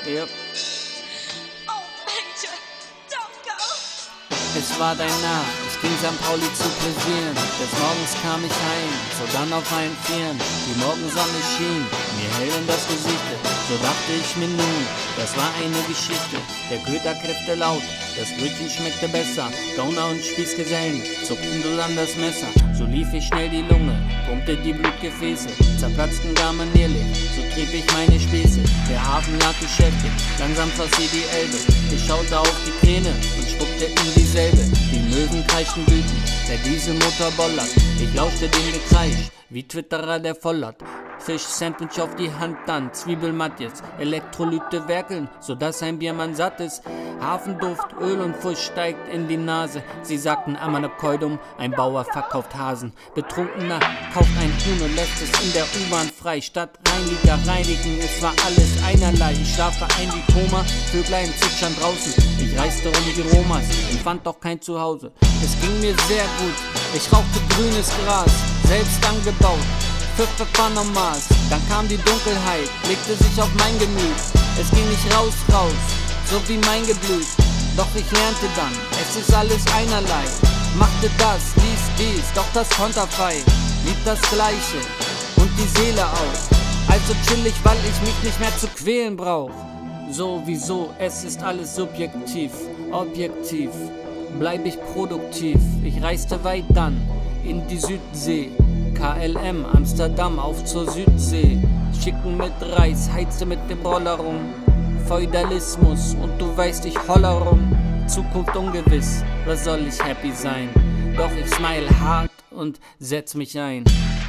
Yep. Oh, Major, don't go. Es war dein Nah, ich ging St. Pauli zu pläsieren. Des Morgens kam ich heim, so dann auf allen Vieren. Die Morgensonne schien mir hell in das Gesicht. So dachte ich mir nun, das war eine Geschichte. Der Köter kräfte laut, das Brötchen schmeckte besser. Gauner und Spießgesellen zuckten so an das Messer. So lief ich schnell die Lunge, pumpte die Blutgefäße, zerplatzten gar manierlich, so trieb ich meine Späße. Der Hafen lag beschäftigt, langsam floss hier die Elbe. Ich schaute auf die Kräne und spuckte in dieselbe. Die Möwen kreischten wütend, der Dieselmotor bollert. Ich lauschte dem Gekreisch, wie Twitterer der vollert. Fisch-Sandwich auf die Hand dann, Zwiebelmatjes, Elektrolyte werkeln, sodass ein Biermann satt ist. Hafenduft, Öl und Fusch steigt in die Nase. Sie sagten Amanakoidum, ein Bauer verkauft Hasen. Betrunkener kauft ein Huhn und lässt es in der U-Bahn frei. Statt Reiniger reinigen, es war alles einerlei. Ich schlafe ein wie Koma, Vöglein zwitschern draußen. Ich reiste um die Romas und fand doch kein Zuhause. Es ging mir sehr gut, ich rauchte grünes Gras, selbst angebaut. Pfiffe Panomas, dann kam die Dunkelheit, legte sich auf mein Gemüt. Es ging nicht raus, so wie mein Geblüt. Doch ich lernte dann, es ist alles einerlei. Machte das, dies, doch das Konterfei. Liebt das Gleiche und die Seele auch. Also chill ich, weil ich mich nicht mehr zu quälen brauch. Sowieso, es ist alles subjektiv, objektiv. Bleib ich produktiv, ich reiste weit dann in die Südsee. KLM, Amsterdam, auf zur Südsee. Schicken mit Reis, heize mit dem Roller rum. Feudalismus und du weißt, ich holler rum. Zukunft ungewiss, was soll ich happy sein? Doch ich smile hart und setz mich ein.